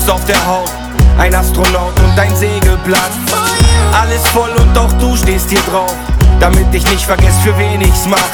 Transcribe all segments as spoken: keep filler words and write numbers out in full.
Tattoos auf der Haut, ein Astronaut und ein Segelblatt. Alles voll und auch du stehst hier drauf, damit ich nicht vergesse, für wen ich's mach.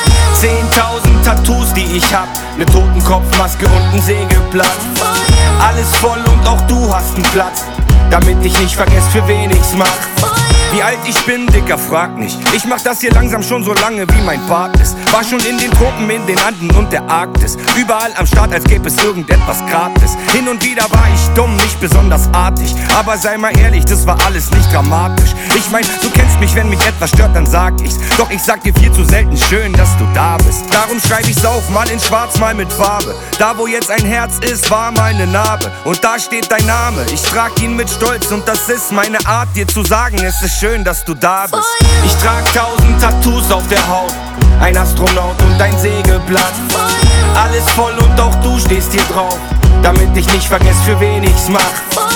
Zehntausend Tattoos, die ich hab, ne Totenkopfmaske und ein Segelblatt. Alles voll und auch du hast einen Platz, damit ich nicht vergesse, für wen ich's mach. Wie alt ich bin, Dicker, frag nicht. Ich mach das hier langsam schon so lange, wie mein Part ist. War schon in den Tropen, in den Anden und der Arktis. Überall am Start, als gäbe es irgendetwas gratis. Hin und wieder war ich dumm, nicht besonders artig. Aber sei mal ehrlich, das war alles nicht dramatisch. Ich mein, du kennst mich, wenn mich etwas stört, dann sag ich's. Doch ich sag dir viel zu selten, schön, dass du da bist. Darum schreib ich's auf, mal in schwarz, mal mit Farbe. Da wo jetzt ein Herz ist, war mal ne Narbe. Und da steht dein Name, ich trag ihn mit Stolz. Und das ist meine Art, dir zu sagen, es ist schön, dass du da bist. Ich trag tausend Tattoos auf der Haut, ein Astronaut und ein Segelblatt. Alles voll und auch du stehst hier drauf, damit ich nicht vergesse, für wen ich's mach.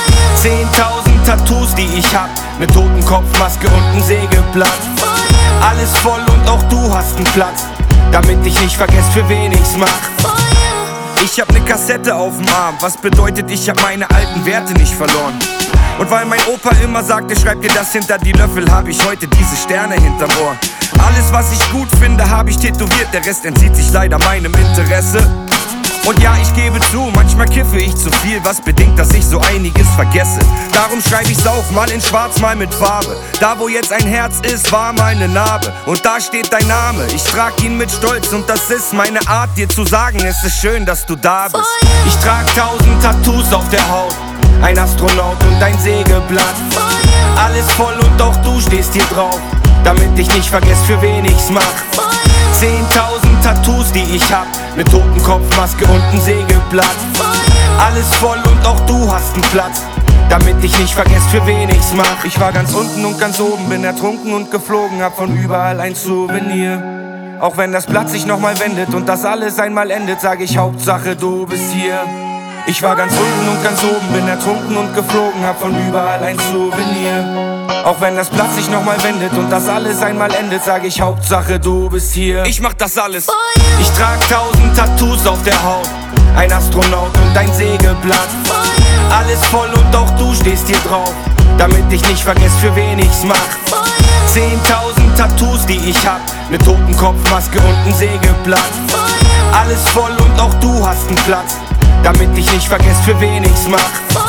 Zehntausend Tattoos, die ich hab, ne Totenkopfmaske und ein Segelblatt. Alles voll und auch du hast einen Platz, damit ich nicht vergesse, für wen ich's mach. Ich hab ne Kassette auf dem Arm, was bedeutet, ich hab meine alten Werte nicht verloren. Und weil mein Opa immer sagte, schreib dir das hinter die Löffel, hab ich heute diese Sterne hinterm Ohr. Alles, was ich gut finde, hab ich tätowiert, der Rest entzieht sich leider meinem Interesse. Und ja, ich gebe zu, manchmal kiffe ich zu viel, was bedingt, dass ich so einiges vergesse. Darum schreib ich's auf, mal in schwarz, mal mit Farbe. Da wo jetzt ein Herz ist, war mal ne Narbe. Und da steht dein Name, ich trag ihn mit Stolz. Und das ist meine Art, dir zu sagen, es ist schön, dass du da bist. Ich trag tausend Tattoos auf der Haut, ein Astronaut und ein Segelblatt. Alles voll und auch du stehst hier drauf, damit ich nicht vergesse, für wen ich's mach. Zehntausend Tattoos, die ich hab, ne Totenkopfmaske und ein Segelblatt. Alles voll und auch du hast einen Platz, damit ich nicht vergesse, für wen ich's mach. Ich war ganz unten und ganz oben, bin ertrunken und geflogen, hab von überall ein Souvenir. Auch wenn das Blatt sich nochmal wendet und das alles einmal endet, sag ich Hauptsache du bist hier. Ich war ganz unten und ganz oben, bin ertrunken und geflogen, hab von überall ein Souvenir. Auch wenn das Blatt sich nochmal wendet und das alles einmal endet, sag ich Hauptsache du bist hier. Ich mach das alles. Ich trag tausend Tattoos auf der Haut, ein Astronaut und ein Segelblatt. Alles voll und auch du stehst hier drauf, damit ich nicht vergesse, für wen ich's mach. Zehntausend Tattoos, die ich hab, ne Totenkopfmaske und ein Segelblatt. Alles voll und auch du hast einen Platz, damit ich nicht vergesse, für wen ich's mach.